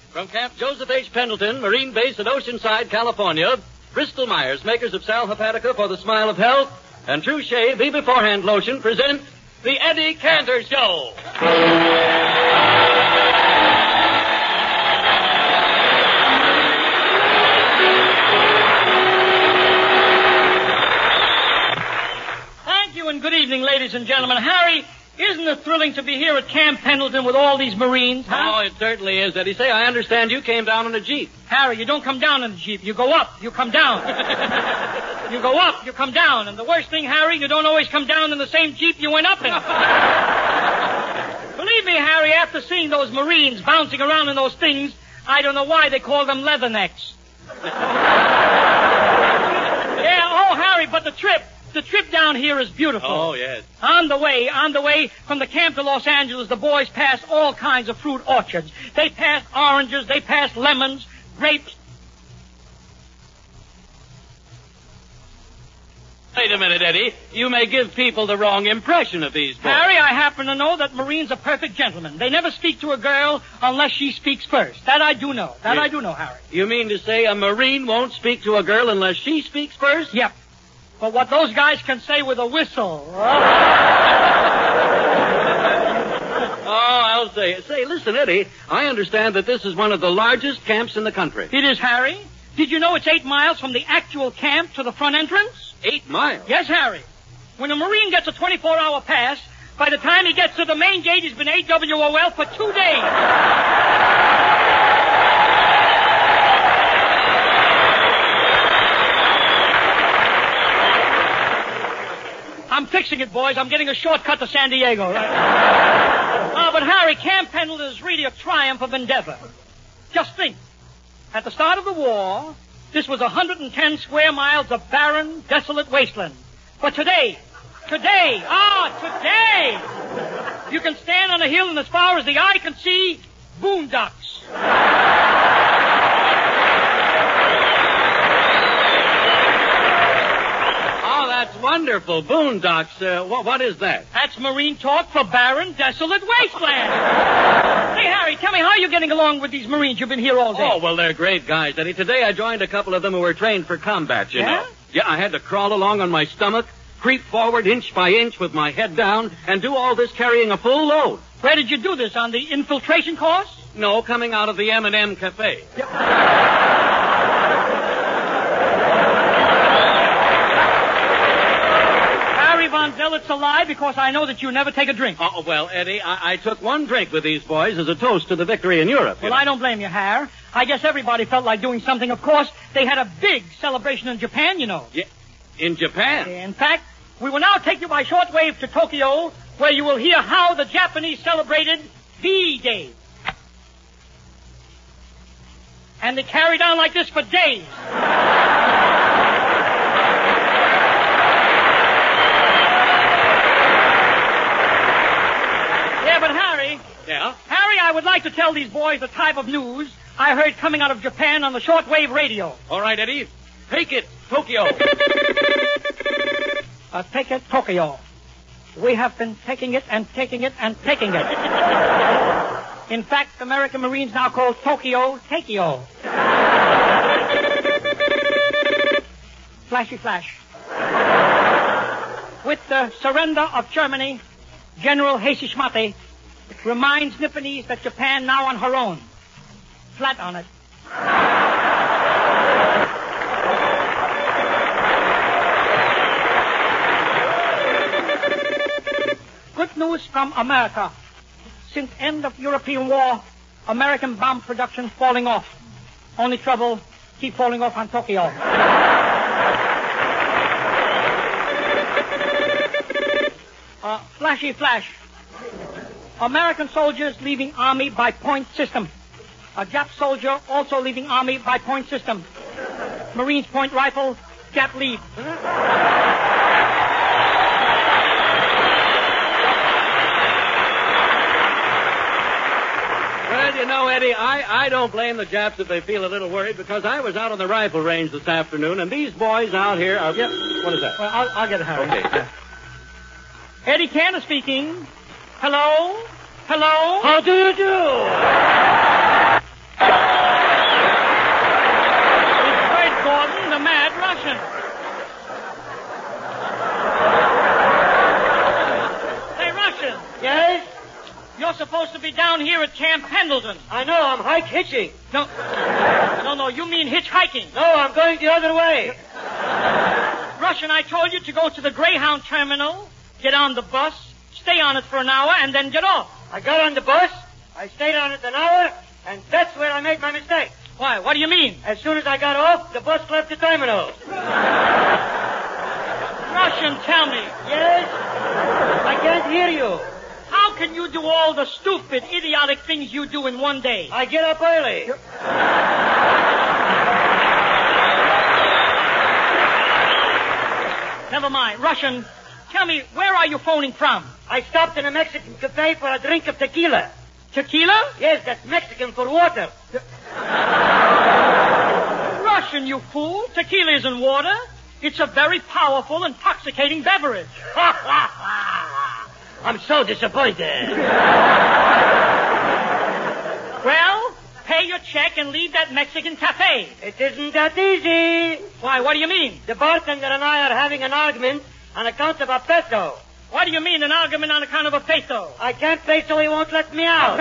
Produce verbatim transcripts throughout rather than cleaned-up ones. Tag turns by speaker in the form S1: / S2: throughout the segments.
S1: From Camp Joseph H. Pendleton, Marine Base at Oceanside, California, Bristol Myers, makers of Sal Hepatica for the smile of health, and True Shave Be Beforehand lotion present the Eddie Cantor Show.
S2: Thank you and good evening, ladies and gentlemen. Harry, isn't it thrilling to be here at Camp Pendleton with all these Marines, huh?
S1: Oh, it certainly is, Eddie. Say, I understand you came down in a Jeep.
S2: Harry, you don't come down in a Jeep. You go up, you come down. You go up, you come down. And the worst thing, Harry, you don't always come down in the same Jeep you went up in. Believe me, Harry, after seeing those Marines bouncing around in those things, I don't know why they call them leathernecks. Yeah, oh, Harry, but the trip, the trip down here is beautiful.
S1: Oh, yes.
S2: On the way, on the way from the camp to Los Angeles, the boys passed all kinds of fruit orchards. They passed oranges, they passed lemons, grapes.
S1: Wait a minute, Eddie. You may give people the wrong impression of these boys.
S2: Harry, I happen to know that Marines are perfect gentlemen. They never speak to a girl unless she speaks first. That I do know. That
S1: You-
S2: I do know, Harry.
S1: You mean to say a Marine won't speak to a girl unless she speaks first?
S2: Yep. But what those guys can say with a whistle.
S1: Oh, I'll say. Say, listen, Eddie, I understand that this is one of the largest camps in the country.
S2: It is, Harry. Did you know it's eight miles from the actual camp to the front entrance?
S1: Eight miles?
S2: Yes, Harry. When a Marine gets a twenty-four hour pass, by the time he gets to the main gate, he's been A W O L for two days. I'm fixing it, boys. I'm getting a shortcut to San Diego. Right? Oh, but Harry, Camp Pendleton is really a triumph of endeavor. Just think. At the start of the war, this was one hundred ten square miles of barren, desolate wasteland. But today, today, ah, today, you can stand on a hill and as far as the eye can see, boondocks.
S1: Oh, that's wonderful. Boondocks. Uh, what, what is that?
S2: That's Marine talk for barren, desolate wasteland. Hey, Harry, tell me, how are you getting along with these Marines? You've been here all day.
S1: Oh, well, they're great guys, Eddie. Today I joined a couple of them who were trained for combat, you
S2: Yeah?
S1: know. Yeah, I had to crawl along on my stomach, creep forward inch by inch with my head down, and do all this carrying a full load.
S2: Where did you do this? On the infiltration course?
S1: No, coming out of the M and M Cafe.
S2: Harry Von Zellit's a lie because I know that you never take a drink.
S1: Oh, well, Eddie, I, I took one drink with these boys as a toast to the victory in Europe.
S2: Well, I don't blame you, Harry. I guess everybody felt like doing something. Of course, they had a big celebration in Japan, you know.
S1: Yeah, in Japan?
S2: In fact, we will now take you by shortwave to Tokyo, where you will hear how the Japanese celebrated V-Day. And they carried on like this for days. Yeah, but Harry...
S1: Yeah?
S2: Harry, I would like to tell these boys the type of news I heard coming out of Japan on the shortwave radio.
S1: All right, Eddie. Take it, Tokyo.
S2: Uh, take it, Tokyo. We have been taking it and taking it and taking it. In fact, American Marines now call Tokyo, Takeo. Flashy flash. With the surrender of Germany, General Heishimate reminds Nipponese that Japan now on her own. Flat on it. Good news from America. Since end of European war, American bomb production falling off. Only trouble, keep falling off on Tokyo. uh, flashy flash. American soldiers leaving Army by point system. A Jap soldier also leaving Army by point system. Marines point rifle, Jap lead.
S1: Well, you know, Eddie, I, I don't blame the Japs if they feel a little worried, because I was out on the rifle range this afternoon, and these boys out here are... Yep. What is that?
S2: Well, I'll, I'll get it, Harry.
S1: Okay.
S2: Uh, Eddie Cantor speaking. Hello? Hello?
S1: How do you do?
S2: Pendleton.
S3: I know, I'm hike hitching.
S2: No, no, no, you mean hitchhiking.
S3: No, I'm going the other way.
S2: Russian, I told you to go to the Greyhound terminal, get on the bus, stay on it for an hour, and then get off.
S3: I got on the bus, I stayed on it an hour, and that's where I made my mistake.
S2: Why? What do you mean?
S3: As soon as I got off, the bus left the terminal.
S2: Russian, tell me.
S3: Yes? I can't hear you.
S2: How can you do all the stupid, idiotic things you do in one day?
S3: I get up early.
S2: Never mind. Russian, tell me, where are you phoning from?
S3: I stopped in a Mexican cafe for a drink of tequila.
S2: Tequila?
S3: Yes, that's Mexican for water.
S2: Russian, you fool. Tequila isn't water. It's a very powerful, intoxicating beverage.
S3: I'm so disappointed.
S2: Well, pay your check and leave that Mexican cafe.
S3: It isn't that easy.
S2: Why, what do you mean?
S3: The bartender and I are having an argument on account of a peso.
S2: What do you mean, an argument on account of a peso?
S3: I can't pay, so he won't let me out.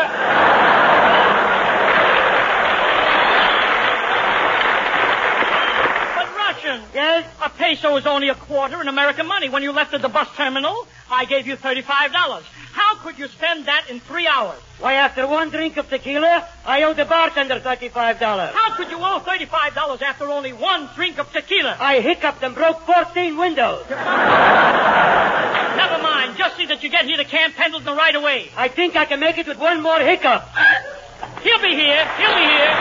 S2: But, Russian.
S3: Yes?
S2: A peso is only a quarter in American money. When you left at the bus terminal, I gave you thirty-five dollars. How could you spend that in three hours?
S3: Why, after one drink of tequila, I owe the bartender thirty-five dollars.
S2: How could you owe thirty-five dollars after only one drink of tequila?
S3: I hiccuped and broke fourteen windows.
S2: Never mind. Just see that you get here to Camp Pendleton right away.
S3: I think I can make it with one more hiccup.
S2: He'll be here. He'll be here.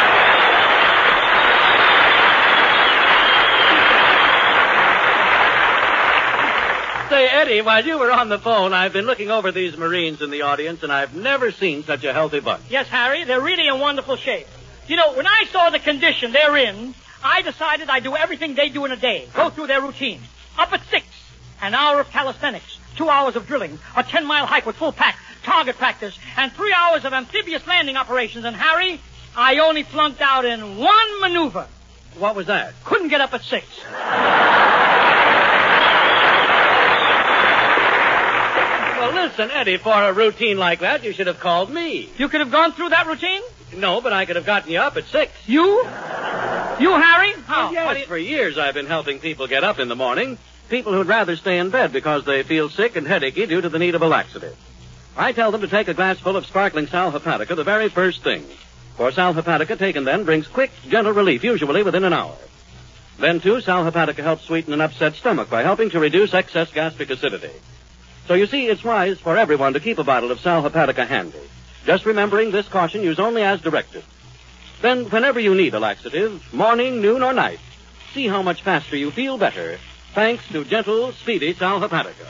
S1: Say, Eddie, while you were on the phone, I've been looking over these Marines in the audience, and I've never seen such a healthy bunch.
S2: Yes, Harry, they're really in wonderful shape. You know, when I saw the condition they're in, I decided I'd do everything they do in a day. Go through their routine. Up at six, an hour of calisthenics, two hours of drilling, a ten-mile hike with full pack, target practice, and three hours of amphibious landing operations. And, Harry, I only flunked out in one maneuver.
S1: What was that?
S2: Couldn't get up at six.
S1: Well, listen, Eddie, for a routine like that, you should have called me.
S2: You could have gone through that routine?
S1: No, but I could have gotten you up at six.
S2: You? You, Harry? How?
S1: Oh, yes,
S2: What you...
S1: for years I've been helping people get up in the morning. People who'd rather stay in bed because they feel sick and headachy due to the need of a laxative. I tell them to take a glass full of sparkling Sal Hepatica the very first thing. For Sal Hepatica taken then brings quick, gentle relief, usually within an hour. Then, too, Sal Hepatica helps sweeten an upset stomach by helping to reduce excess gastric acidity. So you see, it's wise for everyone to keep a bottle of Sal Hepatica handy. Just remembering this caution, use only as directed. Then, whenever you need a laxative, morning, noon, or night, see how much faster you feel better, thanks to gentle, speedy Sal Hepatica.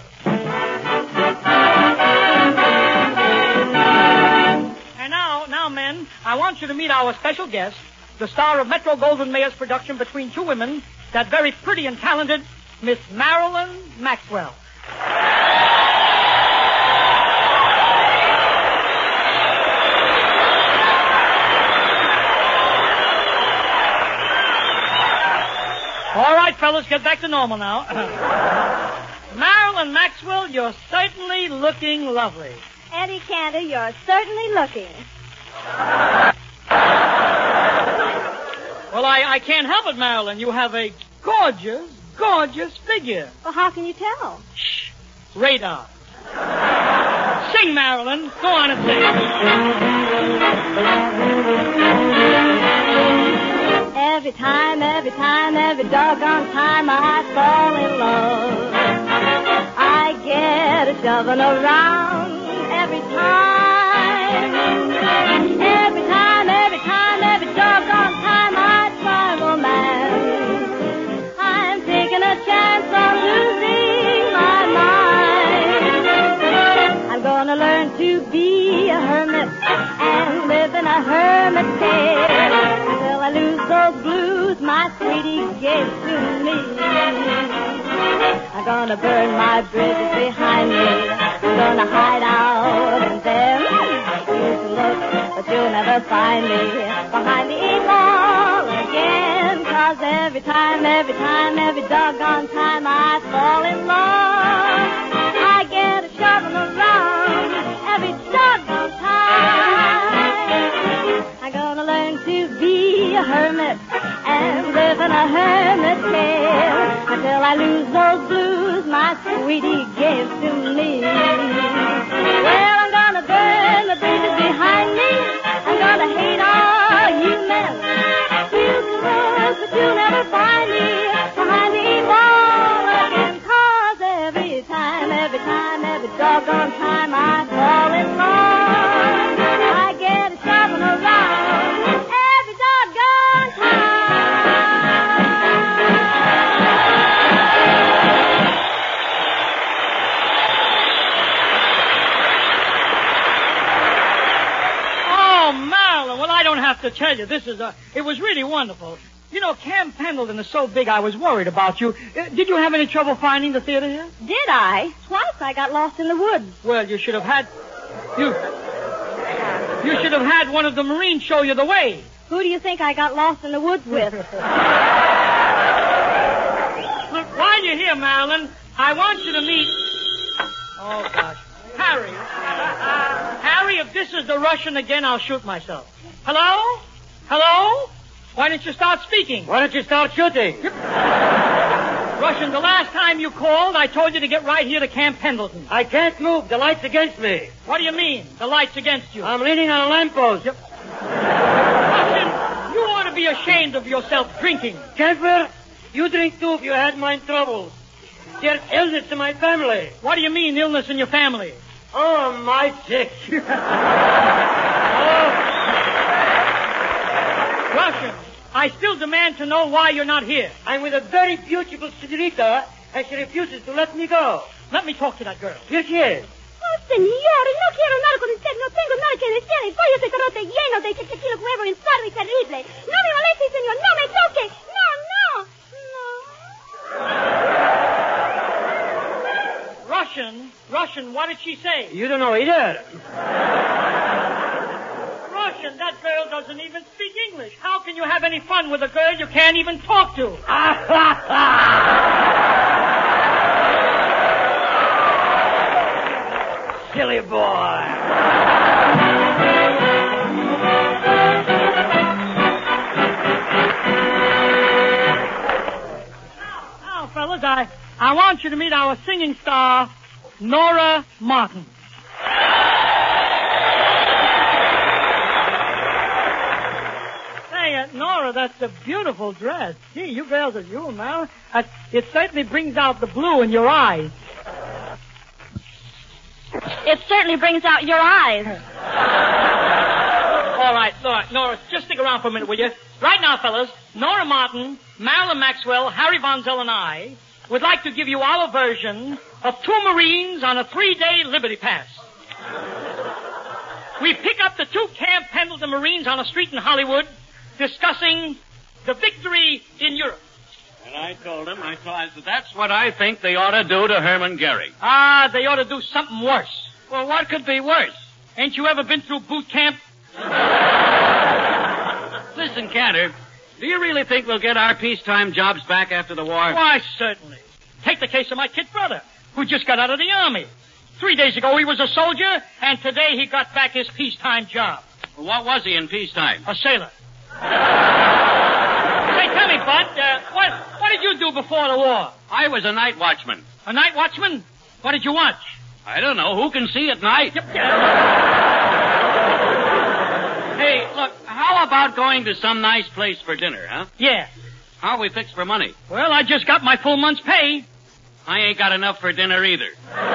S2: And now, now, men, I want you to meet our special guest, the star of Metro Goldwyn Mayer's production Between Two Women, that very pretty and talented Miss Marilyn Maxwell. All right, fellas, get back to normal now. Marilyn Maxwell, you're certainly looking lovely.
S4: Eddie Cantor, you're certainly looking.
S2: Well, I, I can't help it, Marilyn. You have a gorgeous, gorgeous figure.
S4: Well, how can you tell?
S2: Shh. Radar. Sing, Marilyn. Go on and sing.
S4: Every time, every time, every doggone time I fall in love, I get a shoving around every time. Every time, every time, every doggone time I try romance, I'm taking a chance on losing my mind. I'm gonna learn to be a hermit and live in a hermit cave till I lose those blues my sweetie gave to me. I'm gonna burn my bridges behind me. I'm gonna hide out in them. You can look, but you'll never find me behind the eight ball again. 'Cause every time, every time, every doggone time I fall in love, I get a shovel around every doggone time. learned to be a hermit and live in a hermit tale until I lose those blues my sweetie gave to me. Well, I'm gonna burn the bridges behind me. I'm gonna hate all you men. You'll close, but you'll never find me behind the eight ball again. 'Cause every time, every time, every doggone time I fall in love, I get a shoving around every doggone
S2: Oh, Marilyn, well, I don't have to tell you. This is a, it was really wonderful. You know, Camp Pendleton is so big I was worried about you. Uh, did you have any trouble finding the theater here?
S4: Did I? Twice I got lost in the woods.
S2: Well, you should have had... You... You should have had one of the Marines show you the way.
S4: Who do you think I got lost in the woods with?
S2: Look, while you're here, Marilyn, I want you to meet... Oh, gosh. Harry. Harry, if this is the Russian again, I'll shoot myself. Hello? Hello? Why don't you start speaking?
S3: Why don't you start shooting?
S2: Russian, the last time you called, I told you to get right here to Camp Pendleton.
S3: I can't move. The light's against me.
S2: What do you mean? The light's against you.
S3: I'm leaning on a lamppost.
S2: Russian, you ought to be ashamed of yourself drinking.
S3: Kemper, you drink too if you had my troubles. There's illness in my family.
S2: What do you mean, illness in your family?
S3: Oh, my sick. oh.
S2: Russian, I still demand to know why you're not here.
S3: I'm with a very beautiful señorita, and she refuses to let me go.
S2: Let me talk to that girl.
S3: Here she is.
S4: Oh, señor, no quiero hablar con usted. No tengo nada que decir. El pollo de carote lleno de chiquitos huevo inflado y terrible. No me moleste, señor. No me toque. No, no, no.
S2: Russian, Russian, what did she say?
S3: You don't know either.
S2: Russian, that girl doesn't even speak English. How can you have any fun with a girl you can't even talk to?
S3: Silly boy.
S2: Now, fellas, I, I want you to meet our singing star, Nora Martin. Hey, uh, Nora, that's a beautiful dress. Gee, you girls are you, man. Uh, it certainly brings out the blue in your eyes.
S4: It certainly brings out your eyes.
S2: All right, Nora, Nora, just stick around for a minute, will you? Right now, fellas, Nora Martin, Marilyn Maxwell, Harry Von Zell, and I would like to give you our version of two Marines on a three-day Liberty Pass. We pick up the two Camp Pendleton Marines on a street in Hollywood discussing the victory in Europe.
S1: And I told him, I told him, that's what I think they ought to do to Herman Gehry.
S2: Ah, they ought to do something worse.
S1: Well, what could be worse?
S2: Ain't you ever been through boot camp?
S1: Listen, Cantor, do you really think we'll get our peacetime jobs back after the war?
S2: Why, certainly. Take the case of my kid brother, who just got out of the Army. Three days ago he was a soldier, and today he got back his peacetime job.
S1: Well, what was he in peacetime?
S2: A sailor. Say, tell me, Bud, uh, what, what did you do before the war?
S1: I was a night watchman.
S2: A night watchman? What did you watch?
S1: I don't know. Who can see at night?
S2: Yep.
S1: Hey, look, how about going to some nice place for dinner, huh?
S2: Yeah.
S1: How are we fixed for money?
S2: Well, I just got my full month's pay.
S1: I ain't got enough for dinner either.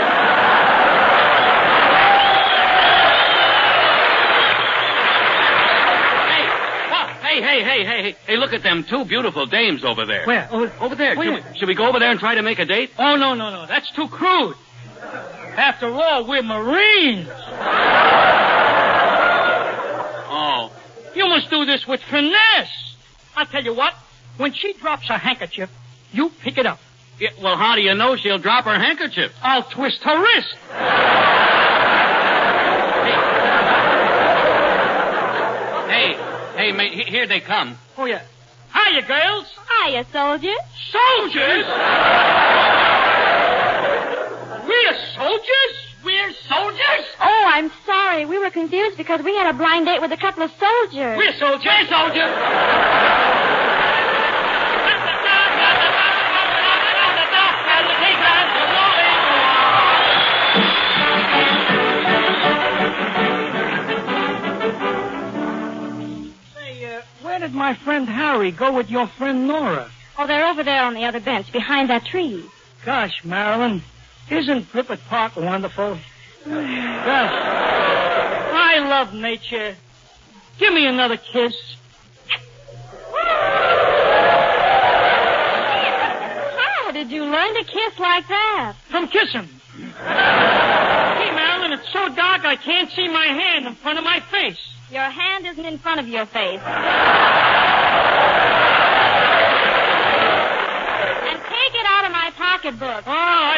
S1: Hey, hey, hey, hey, hey, hey, look at them two beautiful dames over there.
S2: Where? Over,
S1: over there.
S2: Where?
S1: Should we, should we go over there and try to make a date?
S2: Oh, no, no, no. That's too crude. After all, we're Marines.
S1: Oh.
S2: You must do this with finesse. I'll tell you what. When she drops her handkerchief, you pick it up.
S1: Yeah, well, how do you know she'll drop her handkerchief?
S2: I'll twist her wrist.
S1: Hey, hey, mate, here they come.
S2: Oh, yeah. Hiya, girls.
S4: Hiya, soldiers.
S2: Soldiers? We're soldiers? We're soldiers?
S4: Oh, I'm sorry. We were confused because we had a blind date with a couple of soldiers.
S2: We're soldiers. We're soldiers. Say, uh, where did my friend Harry go with your friend Nora?
S4: Oh, they're over there on the other bench, behind that tree.
S2: Gosh, Marilyn, isn't Griffith Park wonderful? Gosh, I love nature. Give me another kiss.
S4: How did you learn to kiss like that?
S2: From kissing. Hey, Marilyn, it's so dark I can't see my hand in front of my face.
S4: Your hand isn't in front of your face. And take it out of my pocketbook.
S2: Oh, I...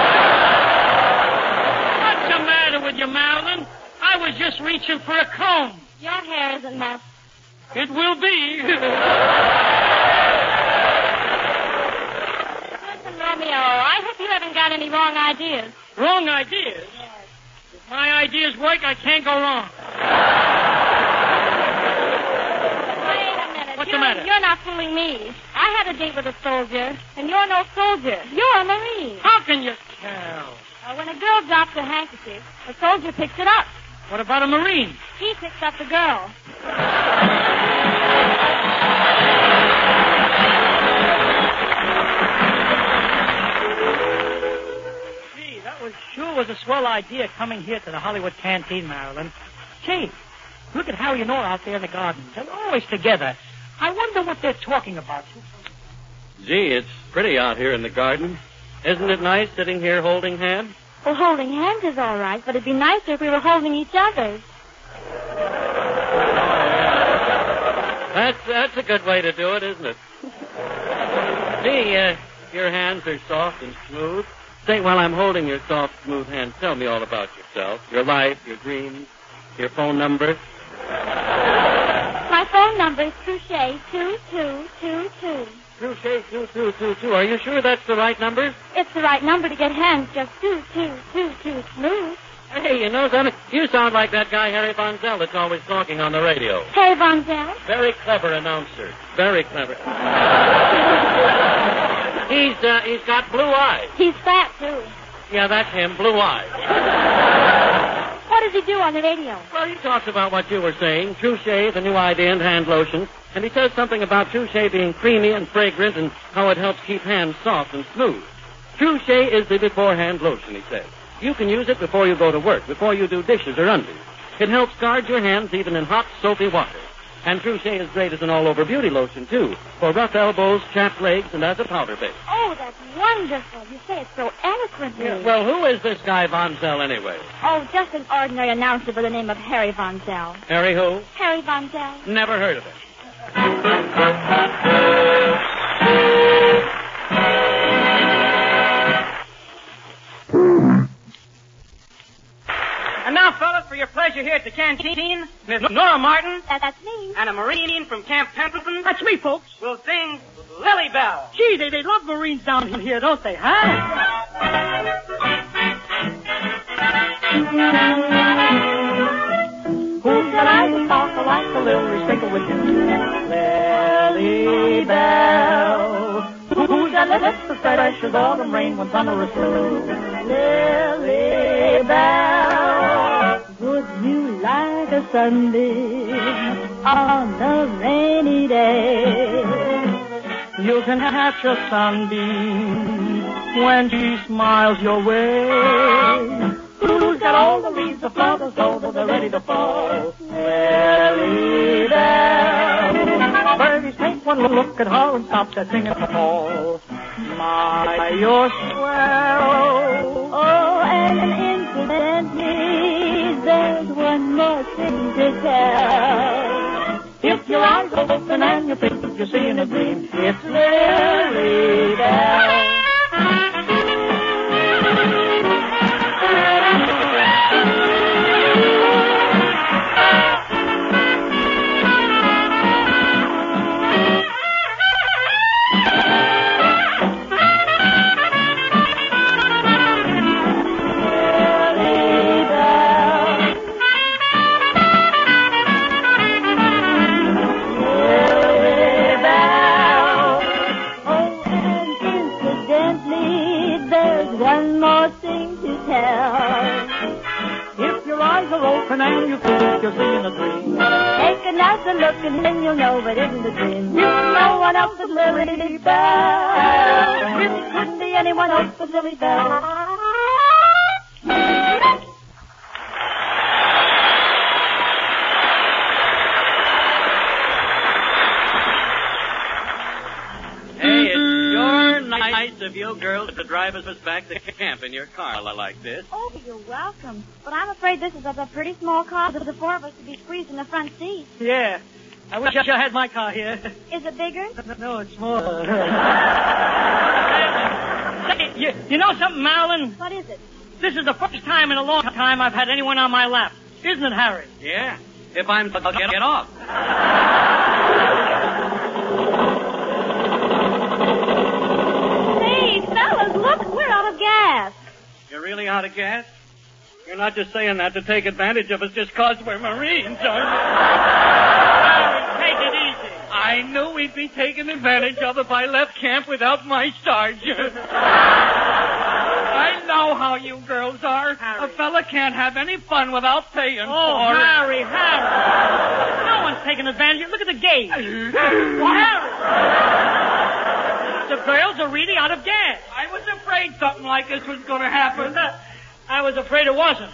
S2: What's the matter with you, Marilyn? I was just reaching for a comb.
S4: Your hair isn't much.
S2: It will be.
S4: Listen, Romeo, I hope you haven't got any wrong ideas.
S2: Wrong ideas?
S4: Yes.
S2: If my ideas work, I can't go wrong.
S4: Wait a minute.
S2: What's
S4: you're,
S2: the matter?
S4: You're not fooling me. I had a date with a soldier, and you're no soldier. You're a Marine.
S2: How can you tell?
S4: Uh, when a girl drops her handkerchief, a soldier picks it up.
S2: What about a Marine?
S4: He picks up the girl.
S2: Gee, that was sure was a swell idea coming here to the Hollywood Canteen, Marilyn. Gee, look at Harry and Nora out there in the garden. They're always together. I wonder what they're talking about.
S1: Gee, it's pretty out here in the garden. Isn't it nice sitting here holding hands?
S4: Well, holding hands is all right, but it'd be nicer if we were holding each other's.
S1: That's that's a good way to do it, isn't it? Gee, uh, your hands are soft and smooth. Say, while I'm holding your soft, smooth hands, tell me all about yourself, your life, your dreams, your phone number.
S4: My phone number is Touche two two two two.
S1: Touche two two two two. Are you sure that's the right number?
S4: It's the right number to get hands just two two two two smooth.
S1: Hey, you know something? You sound like that guy Harry Von Zell that's always talking on the radio.
S4: Hey, Von Zell.
S1: Very clever announcer. Very clever. he's uh, he's got blue eyes.
S4: He's fat, too.
S1: Yeah, that's him, blue eyes.
S4: What does he do on the radio?
S1: Well, he talks about what you were saying, Touche, the new idea in hand lotion, and he says something about Touche being creamy and fragrant and how it helps keep hands soft and smooth. Touche is the beforehand lotion, he says. You can use it before you go to work, before you do dishes or undies. It helps guard your hands even in hot, soapy water. And Touche is great as an all-over beauty lotion, too, for rough elbows, chapped legs, and as a powder base.
S4: Oh, that's wonderful. You say it so eloquently.
S1: Yeah, well, who is this guy Von Zell, anyway?
S4: Oh, just an ordinary announcer by the name of Harry Von Zell.
S1: Harry who?
S4: Harry Von Zell.
S1: Never heard of him.
S3: And now, fellas, for your pleasure here at the canteen, Miss Nora Martin
S4: That, that's me.
S3: and a Marine from Camp Pendleton
S2: That's me, folks.
S3: will sing Lily Bell.
S2: Gee, they, they love Marines down here, don't they, huh?
S3: Who's got eyes that sparkle like the lily sprinkle with dew? Lily Bell. Who's got lips as fresh as autumn rain when summer is through? Lily Bell. Would you like a Sunday on a rainy day?
S2: You can catch a sunbeam when she smiles your way.
S3: Who's got all the leaves of flowers so that they're ready to fall? Lily Bell.
S2: Birdies take one look at her and stop their singing at all. My, you're swell.
S4: Oh, and incidentally, there's one more thing to tell.
S3: If your eyes are open and you think you're seeing a dream, it's Lily Bell. Lily
S2: turn and you think you're seeing a dream.
S4: Take another look and then you'll know it isn't a dream. You know one else but Lily Bell. It couldn't be anyone else but Lily Bell.
S1: Nice of you girls to drive us back to camp in your car like this.
S4: Oh, you're welcome. But I'm afraid this is a, a pretty small car for the four of us to be squeezed in the front seat.
S2: Yeah. I wish I had my car here.
S4: Is it bigger?
S2: No, it's smaller. you, you know something, Marilyn?
S4: What is it?
S2: This is the first time in a long time I've had anyone on my lap. Isn't it, Harry?
S1: Yeah. If I'm to get, get off.
S4: Look, we're out of gas.
S1: You're really out of gas? You're not just saying that to take advantage of us just because we're Marines, are you?
S2: Take it easy.
S1: I knew we'd be taken advantage of if I left camp without my sergeant. I know how you girls are.
S2: Harry.
S1: A fella can't have any fun without paying
S2: oh,
S1: for
S2: Harry, it. Harry. No one's taking advantage of it. Look at the gauge. Well, Harry. The girls are really out of gas.
S1: I was afraid something like this was going to happen.
S2: I was afraid it wasn't.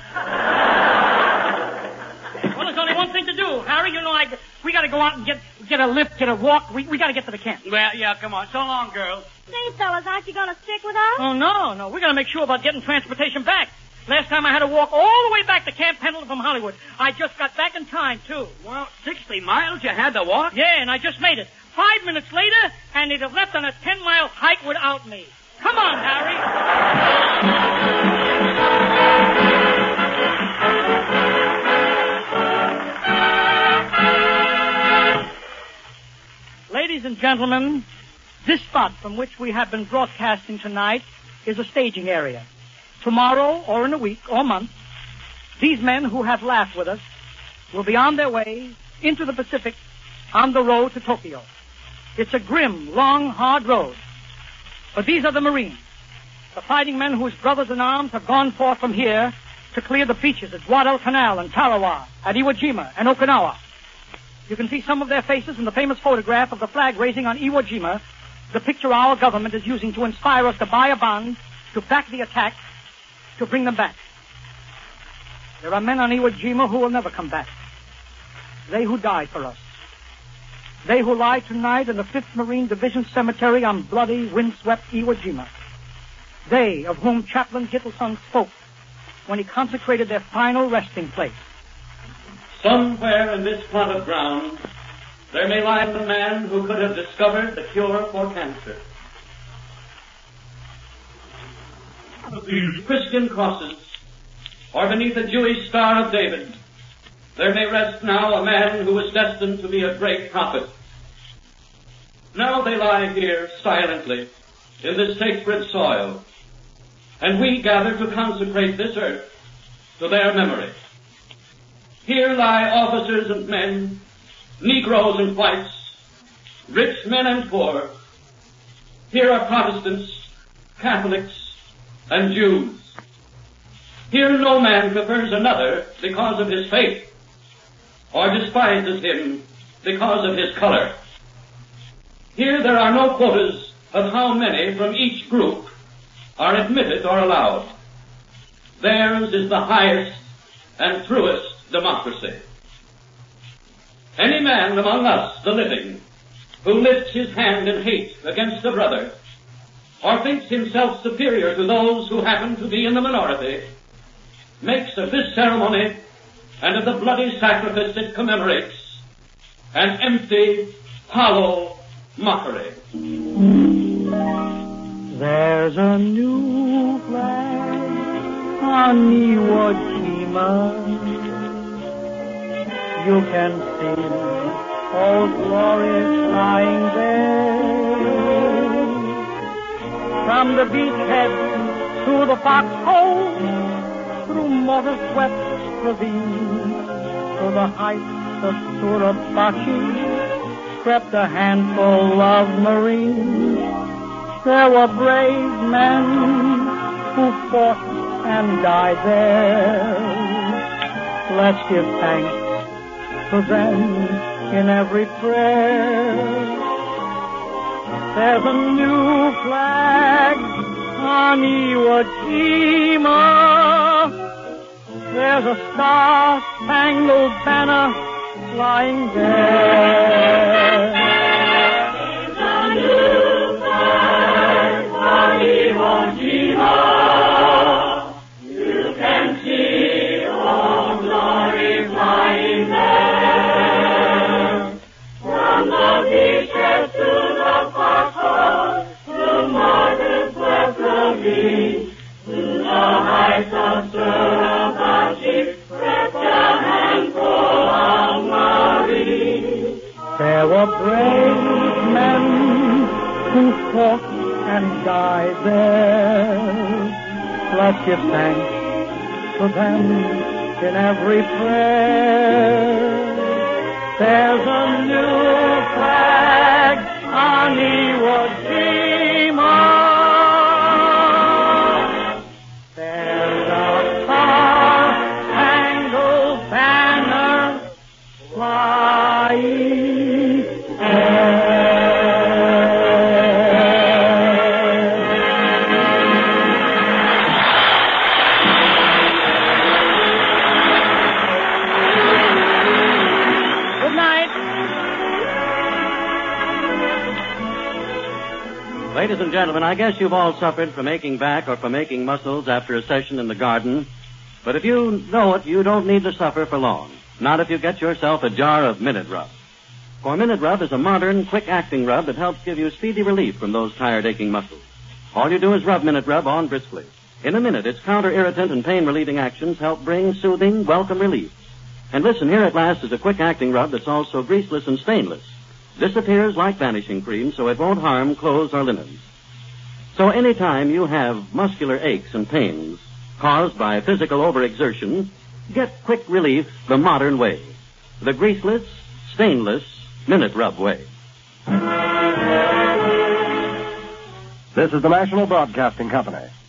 S2: Well, there's only one thing to do, Harry. You know, I, we got to go out and get get a lift, get a walk. We we got to get to the camp.
S1: Well, yeah, come on. So long, girls.
S4: Say, fellas, aren't you going to stick with us?
S2: Oh, no, no. We got to make sure about getting transportation back. Last time I had to walk all the way back to Camp Pendleton from Hollywood. I just got back in time, too.
S1: Well, sixty miles you had to walk?
S2: Yeah, and I just made it. Five minutes later, and they'd have left on a ten-mile hike without me. Come on, Harry. Ladies and gentlemen, this spot from which we have been broadcasting tonight is a staging area. Tomorrow, or in a week, or month, these men who have laughed with us will be on their way into the Pacific on the road to Tokyo. It's a grim, long, hard road. But these are the Marines, the fighting men whose brothers in arms have gone forth from here to clear the beaches at Guadalcanal and Tarawa, at Iwo Jima and Okinawa. You can see some of their faces in the famous photograph of the flag raising on Iwo Jima, the picture our government is using to inspire us to buy a bond, to back the attack, to bring them back. There are men on Iwo Jima who will never come back. They who died for us. They who lie tonight in the fifth Marine Division Cemetery on bloody, windswept Iwo Jima. They of whom Chaplain Gittleson spoke when he consecrated their final resting place.
S1: Somewhere in this plot of ground, there may lie the man who could have discovered the cure for cancer. These Christian crosses, or beneath a Jewish Star of David, there may rest now a man who was destined to be a great prophet. Now they lie here silently in this sacred soil, and we gather to consecrate this earth to their memory. Here lie officers and men, Negroes and whites, rich men and poor. Here are Protestants, Catholics, and Jews. Here no man prefers another because of his faith, or despises him because of his color. Here there are no quotas of how many from each group are admitted or allowed. Theirs is the highest and truest democracy. Any man among us, the living, who lifts his hand in hate against a brother, or thinks himself superior to those who happen to be in the minority, makes of this ceremony and of the bloody sacrifice it commemorates an empty, hollow mockery.
S3: There's a new flag on Iwo Jima. You can see Old Glory flying there. From the beachhead to the foxhole, through motor-swept ravines, to the heights of Suribachi, crept a handful of Marines. There were brave men who fought and died there. Let's give thanks to them in every prayer. There's a new flag on Iwo Jima. There's a star-spangled banner flying there. There's a new flag on Iwo Jima. You can see Old Glory flying there. From the beaches to the foxholes, to Margaret's Wesley, to the heights of Surabaya, stretch a handful of Marie. There were brave men who fought and died there. Let's give thanks to them in every prayer. There's a new flag on Iwo Jima. There's a star-spangled banner flying there.
S1: Ladies and gentlemen, I guess you've all suffered from aching back or from aching muscles after a session in the garden. But if you know it, you don't need to suffer for long. Not if you get yourself a jar of Minute Rub. For Minute Rub is a modern, quick-acting rub that helps give you speedy relief from those tired, aching muscles. All you do is rub Minute Rub on briskly. In a minute, its counter-irritant and pain-relieving actions help bring soothing, welcome relief. And listen, here at last is a quick-acting rub that's also greaseless and stainless. Disappears like vanishing cream, so it won't harm clothes or linens. So anytime you have muscular aches and pains caused by physical overexertion, get quick relief the modern way. The greaseless, stainless Minute Rub way.
S5: This is the National Broadcasting Company.